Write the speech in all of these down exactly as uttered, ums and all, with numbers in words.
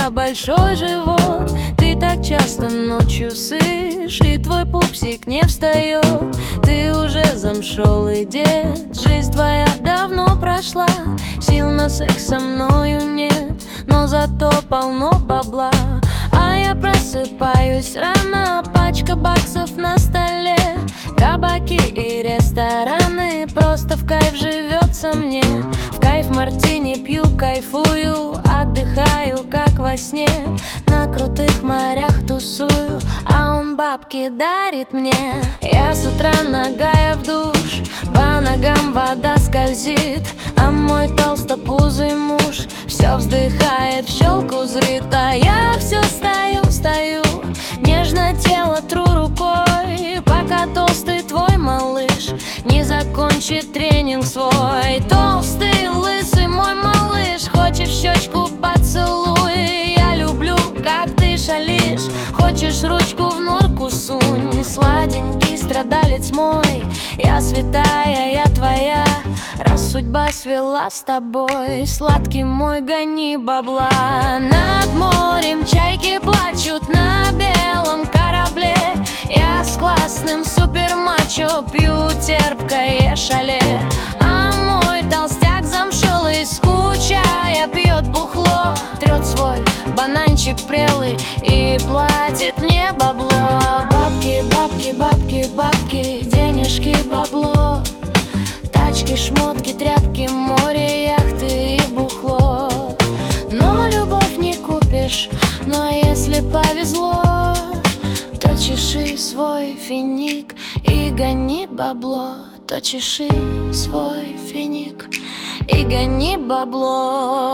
тебя большой живот. Ты так часто ночью сышь, и твой пупсик не встает. Ты уже замшелый дед, жизнь твоя давно прошла. Сил на секс со мною нет, но зато полно бабла. А я просыпаюсь рано, пачка баксов на столе. Кабаки и рестораны, просто в кайф живется мне. В кайф мартини пью, кайфую, отдыхаю, как во сне. На крутых морях тусую, а он бабки дарит мне. Я с утра нагая в душ, по ногам вода скользит, а мой толстопузый муж все вздыхает, в щелку зрит. А я все стою, стою, нежно тело тру рукой, пока толстый твой малыш не закончит тренинг свой. Толстый, лысый мой малыш хочет в щечку поцелуй. Я люблю, как ты шалишь, хочешь ручку в норку сунь. Сладенький страдалец мой, я святая, я твоя, раз судьба свела с тобой. Сладкий мой, гони бабла. Над морем чайки плачут на белом корабле. Я с классным супермачо пью терпкое шале. А мой толстяк замшелый, скучая, пьет бухло, трет свой бананчик прелый и платит мне бабло. Бабки, бабки, бабки, бабки, денежки, бабло. Тачки, шмотки, тряпки, море, яхты и бухло. Но любовь не купишь, но если повезло, то чеши свой финик и гони бабло. То чеши свой финик и гони бабло.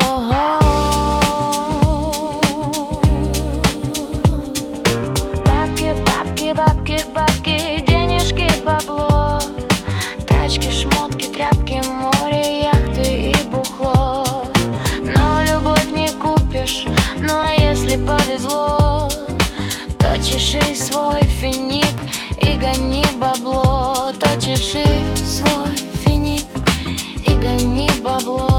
Бабки, бабки, бабки, бабки, денежки, бабло. Тачки, шмотки, тряпки, море, яхты и бухло. Но любовь не купишь, но если повезло, то чеши свой финик и гони бабло. То чеши свой финик и гони бабло.